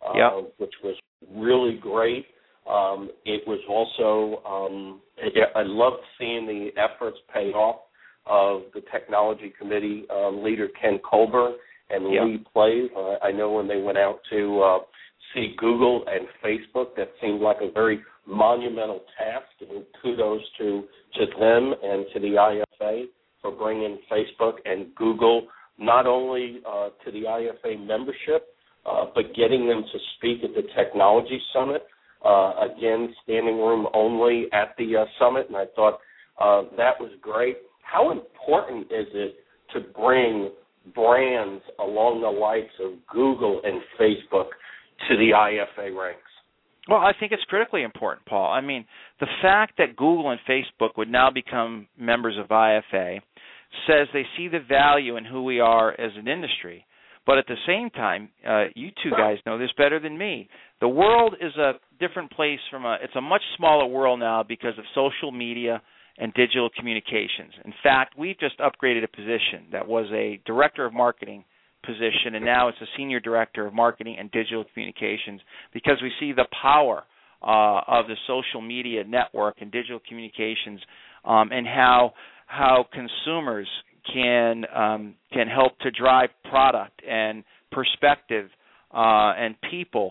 which was really great. It was also, I loved seeing the efforts pay off of the technology committee leader Ken Colburn and Lee Plave. I know when they went out to see Google and Facebook, that seemed like a very monumental task, and kudos to them and to the IFA for bringing Facebook and Google not only to the IFA membership, but getting them to speak at the Technology Summit. Again, standing room only at the summit, and I thought that was great. How important is it to bring brands along the likes of Google and Facebook to the IFA ranks? Well, I think it's critically important, Paul. I mean, the fact that Google and Facebook would now become members of IFA says they see the value in who we are as an industry. But at the same time, you two guys know this better than me. The world is a different place it's a much smaller world now because of social media and digital communications. In fact, we've just upgraded a position that was a director of marketing position, and now it's a senior director of marketing and digital communications because we see the power of the social media network and digital communications and how consumers can help to drive product and perspective and people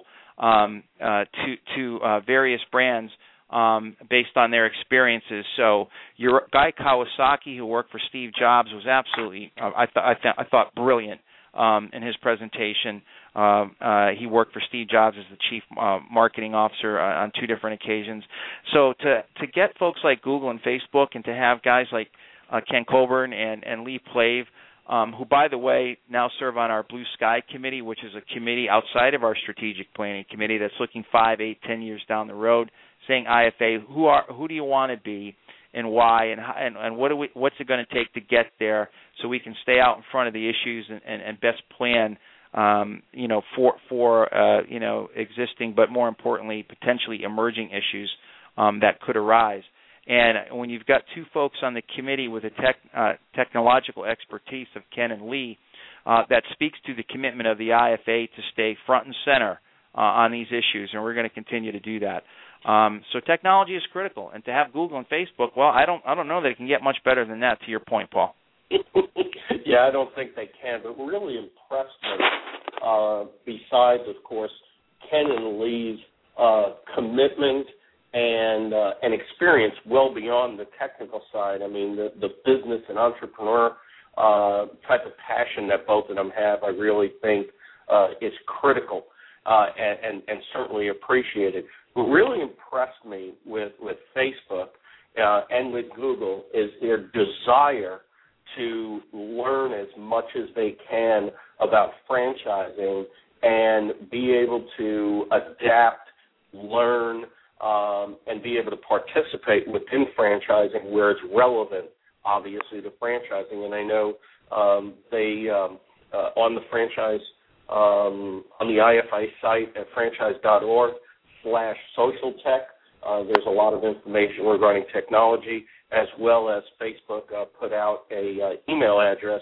to various brands based on their experiences. So your guy Kawasaki, who worked for Steve Jobs, was absolutely I thought brilliant in his presentation. He worked for Steve Jobs as the chief marketing officer on two different occasions. So to get folks like Google and Facebook, and to have guys like Ken Colburn and Lee Plave, who, by the way, now serve on our Blue Sky Committee, which is a committee outside of our strategic planning committee that's looking 5, 8, 10 years down the road, saying IFA, who do you want to be and why, and what's it going to take to get there, so we can stay out in front of the issues and best plan, for existing, but more importantly, potentially emerging issues that could arise. And when you've got two folks on the committee with the technological expertise of Ken and Lee, that speaks to the commitment of the IFA to stay front and center on these issues, and we're going to continue to do that. So technology is critical, and to have Google and Facebook, well, I don't know that it can get much better than that. To your point, Paul. Yeah, I don't think they can. But what really impressed me, besides, of course, Ken and Lee's commitment and experience well beyond the technical side. I mean, the business and entrepreneur type of passion that both of them have, I really think is critical and certainly appreciated. What really impressed me with Facebook and with Google is their desire to learn as much as they can about franchising and be able to adapt, learn, and be able to participate within franchising where it's relevant, obviously, to franchising. And I know they on the franchise on the IFA site at franchise.org/socialtech, there's a lot of information regarding technology, as well as Facebook put out a email address,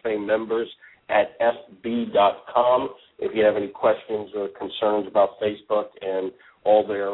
ifamembers@fb.com, if you have any questions or concerns about Facebook and all their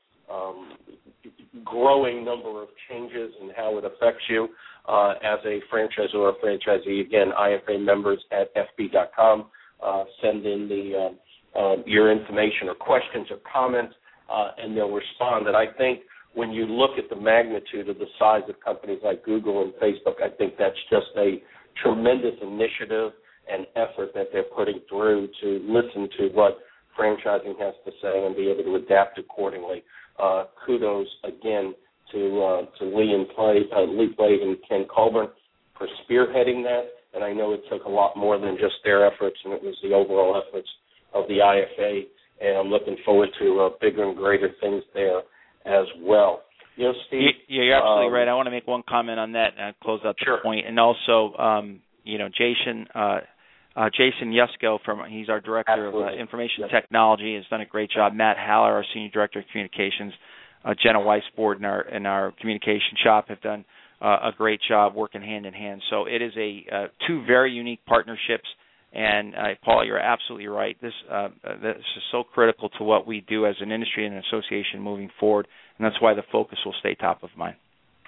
growing number of changes and how it affects you as a franchisor or franchisee. Again, ifamembers@fb.com. Send in your information or questions or comments, and they'll respond. And I think when you look at the magnitude of the size of companies like Google and Facebook, I think that's just a tremendous initiative and effort that they're putting through to listen to what franchising has to say and be able to adapt accordingly. Kudos again to Lee Plave and Ken Colburn for spearheading that. And I know it took a lot more than just their efforts, and it was the overall efforts of the IFA. And I'm looking forward to bigger and greater things there as well. You know, Steve, you're absolutely right. I want to make one comment on that and close out the point. And also, Jason Yusko, he's our director of information technology, has done a great job. Matt Haller, our senior director of communications, Jenna Weisbord in our communication shop have done a great job working hand in hand. So it is two very unique partnerships And Paul, you're absolutely right. This is so critical to what we do as an industry and an association moving forward, and that's why the focus will stay top of mind.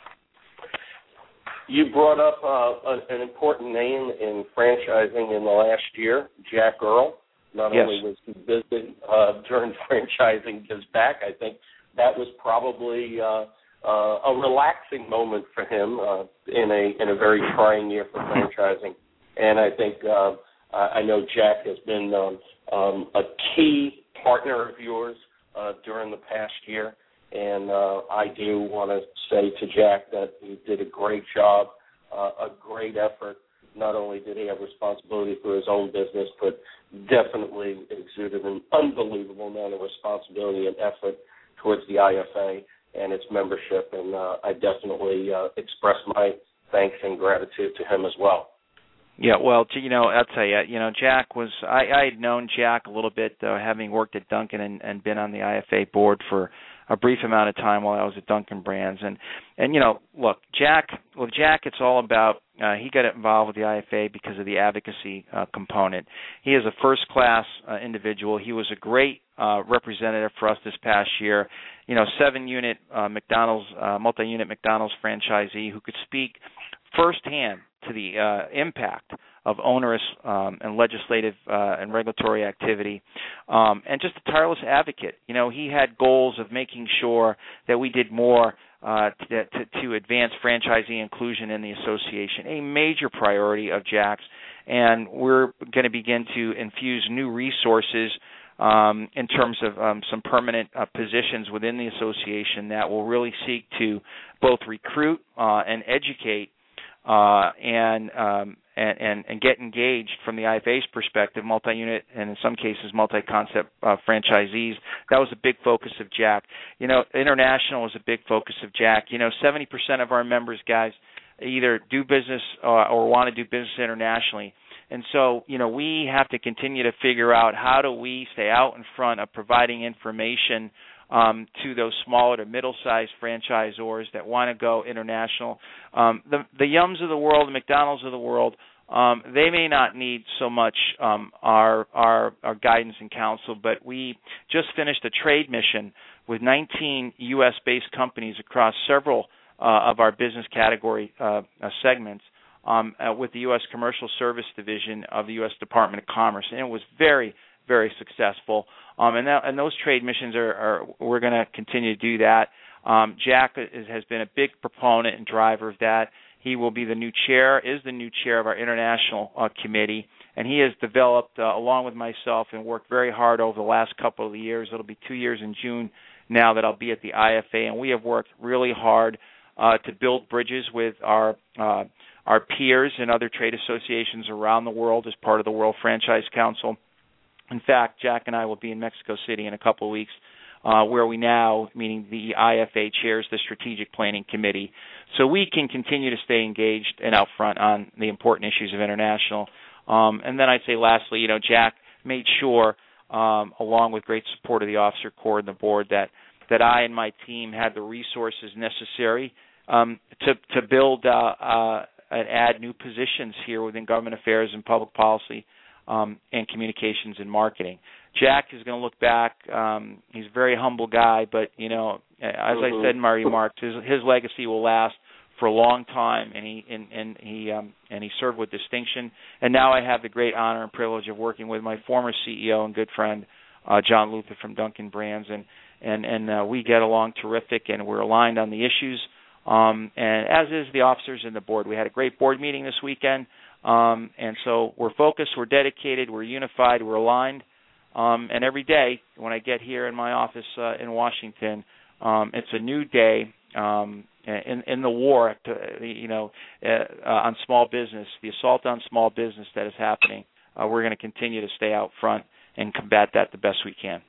You brought up an important name in franchising in the last year, Jack Earl. Not Yes. only was he busy during Franchising Gives Back, I think that was probably a relaxing moment for him in a very trying year for franchising. And I think I know Jack has been a key partner of yours during the past year. And I do want to say to Jack that he did a great job, a great effort. Not only did he have responsibility for his own business, but definitely exuded an unbelievable amount of responsibility and effort towards the IFA and its membership. And I definitely express my thanks and gratitude to him as well. Yeah, well, I'll tell you, Jack was, I had known Jack a little bit, having worked at Dunkin' and been on the IFA board for a brief amount of time while I was at Dunkin' Brands. And look, Jack, it's all about, he got involved with the IFA because of the advocacy component. He is a first-class individual. He was a great representative for us this past year. 7-unit McDonald's, multi-unit McDonald's franchisee who could speak firsthand to the impact of onerous and legislative and regulatory activity, and just a tireless advocate. He had goals of making sure that we did more to advance franchisee inclusion in the association, a major priority of Jack's, and we're going to begin to infuse new resources in terms of some permanent positions within the association that will really seek to both recruit and educate and get engaged from the IFA's perspective, multi-unit and in some cases multi-concept franchisees. That was a big focus of Jack. International was a big focus of Jack. 70% of our members, guys, either do business or want to do business internationally. And so, we have to continue to figure out how do we stay out in front of providing information to those smaller to middle-sized franchisors that want to go international. The Yums of the world, the McDonald's of the world, they may not need so much our guidance and counsel, but we just finished a trade mission with 19 U.S.-based companies across several of our business category segments with the U.S. Commercial Service Division of the U.S. Department of Commerce, and it was very, very successful. And those trade missions we're going to continue to do that. Jack has been a big proponent and driver of that. He will be the new chair of our international committee, and he has developed, along with myself, and worked very hard over the last couple of years. It'll be 2 years in June now that I'll be at the IFA, and we have worked really hard to build bridges with our peers and other trade associations around the world as part of the World Franchise Council. In fact, Jack and I will be in Mexico City in a couple of weeks, where we now, meaning the IFA, chairs the Strategic Planning Committee, so we can continue to stay engaged and out front on the important issues of international. And then I'd say lastly, Jack made sure, along with great support of the officer corps and the board, that I and my team had the resources necessary to build and add new positions here within government affairs and public policy and communications and marketing. Jack is going to look back. He's a very humble guy, but as I said in my remarks, his legacy will last for a long time, and he served with distinction. And now I have the great honor and privilege of working with my former CEO and good friend John Luther from Dunkin' Brands, and we get along terrific, and we're aligned on the issues. And as is the officers and the board. We had a great board meeting this weekend. And so we're focused, we're dedicated, we're unified, we're aligned. And every day when I get here in my office in Washington, it's a new day in the war, on small business, the assault on small business that is happening. We're going to continue to stay out front and combat that the best we can.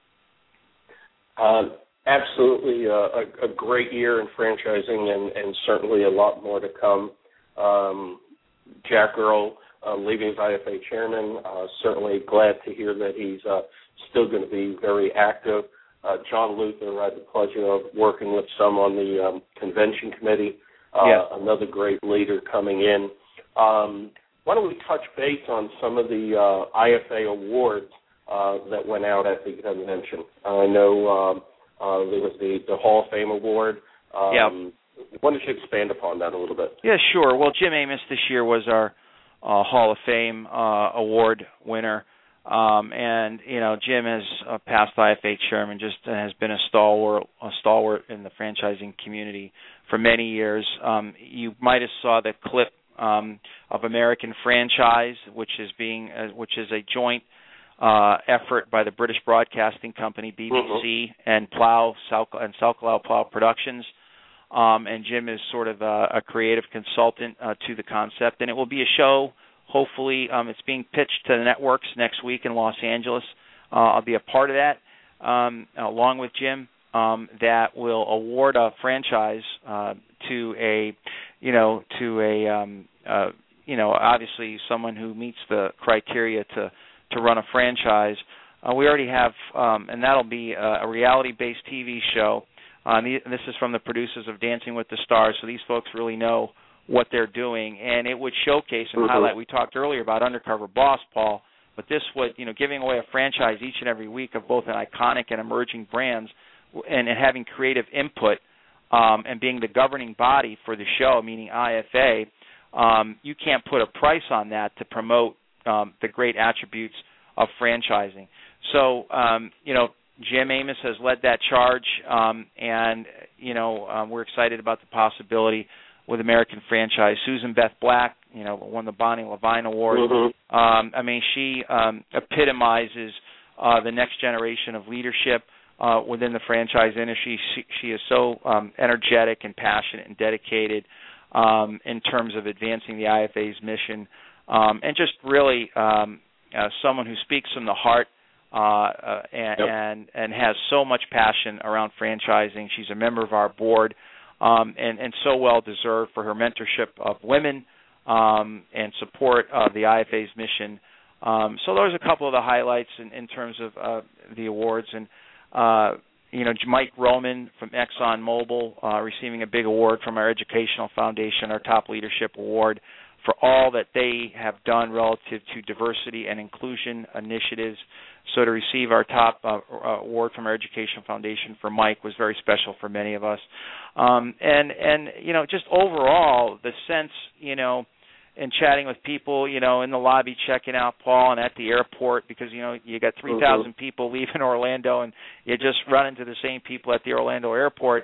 Absolutely a great year in franchising and certainly a lot more to come. Jack Earl leaving as IFA chairman, certainly glad to hear that he's still going to be very active. John Luther, I had the pleasure of working with some on the convention committee, another great leader coming in. why don't we touch base on some of the IFA awards that went out at the convention? I know there was the Hall of Fame award. Yeah. Why don't you expand upon that a little bit? Yeah, sure. Well, Jim Amos this year was our Hall of Fame award winner. And, Jim is a past IFA chairman, just has been a stalwart in the franchising community for many years. You might have saw the clip of American Franchise, which is a joint effort by the British Broadcasting Company, BBC, and Salkalau Plow Productions. And Jim is sort of a creative consultant to the concept. And it will be a show, hopefully, it's being pitched to the networks next week in Los Angeles. I'll be a part of that, along with Jim, that will award a franchise to obviously someone who meets the criteria to run a franchise. We already have, and that'll be a reality-based TV show. This is from the producers of Dancing with the Stars, so these folks really know what they're doing, and it would showcase and highlight. We talked earlier about Undercover Boss, Paul, but this would, giving away a franchise each and every week of both an iconic and emerging brands, and having creative input, and being the governing body for the show, meaning IFA. You can't put a price on that to promote the great attributes of franchising. So, Jim Amos has led that charge, and we're excited about the possibility with American Franchise. Susan Beth Black, won the Bonnie Levine Award. She epitomizes the next generation of leadership within the franchise industry. She is so energetic and passionate and dedicated in terms of advancing the IFA's mission, and just really someone who speaks from the heart. And has so much passion around franchising. She's a member of our board, and so well deserved for her mentorship of women and support of the IFA's mission. So those are a couple of the highlights in terms of the awards. And Mike Roman from ExxonMobil receiving a big award from our Educational Foundation, our top leadership award, for all that they have done relative to diversity and inclusion initiatives. So to receive our top award from our Education Foundation for Mike was very special for many of us. Just overall, the sense, in chatting with people, in the lobby checking out Paul and at the airport, because, you got 3,000 people leaving Orlando and you just run into the same people at the Orlando airport.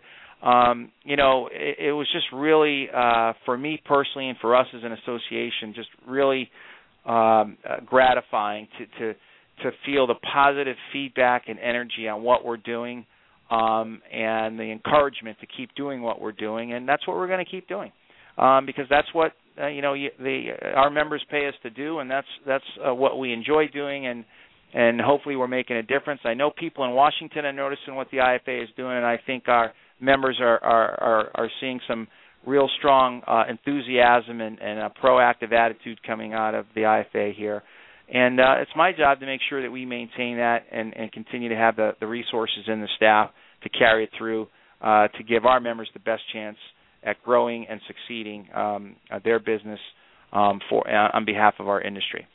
It was just really, for me personally and for us as an association, just really gratifying to feel the positive feedback and energy on what we're doing, and the encouragement to keep doing what we're doing, and that's what we're going to keep doing, because that's what our members pay us to do, and that's what we enjoy doing, and hopefully we're making a difference. I know people in Washington are noticing what the IFA is doing, and I think our members are seeing some real strong enthusiasm and a proactive attitude coming out of the IFA here. And it's my job to make sure that we maintain that and continue to have the resources and the staff to carry it through, to give our members the best chance at growing and succeeding their business on behalf of our industry.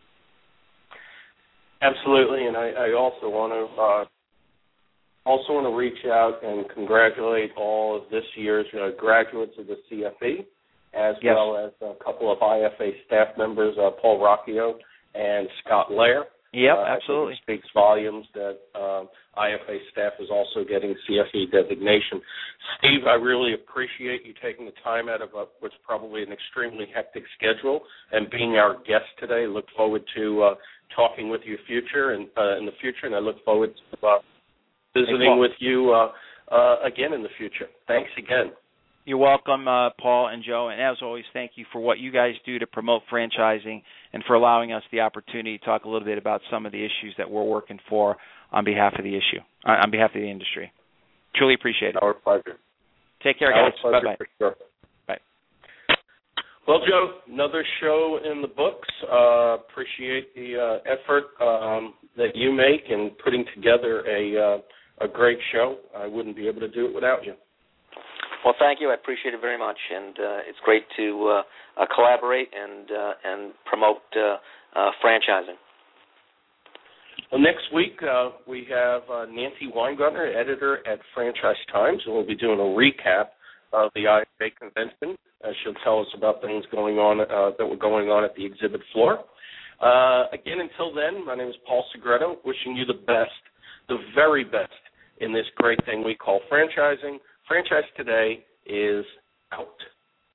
Absolutely, and I also want to reach out and congratulate all of this year's graduates of the CFE, as well as a couple of IFA staff members, Paul Rocchio and Scott Lair. Yep, absolutely. It speaks volumes that IFA staff is also getting CFE designation. Steve, I really appreciate you taking the time out of what's probably an extremely hectic schedule and being our guest today. Look forward to talking with you in the future, and I look forward to visiting with you again in the future. Thanks again. You're welcome, Paul and Joe, and as always, thank you for what you guys do to promote franchising and for allowing us the opportunity to talk a little bit about some of the issues that we're working for on behalf of the industry. Truly appreciate it. Our pleasure. Take care, guys. Bye-bye. For sure. Bye. Well, Joe, another show in the books. Appreciate the effort that you make in putting together a great show. I wouldn't be able to do it without you. Well, thank you. I appreciate it very much, and it's great to collaborate and promote franchising. Well, next week we have Nancy Weingartner, editor at Franchise Times, and we'll be doing a recap of the IFA convention. She'll tell us about things going on that were going on at the exhibit floor. Again, until then, my name is Paul Segreto, wishing you the best, the very best, in this great thing we call franchising. Franchise Today is out.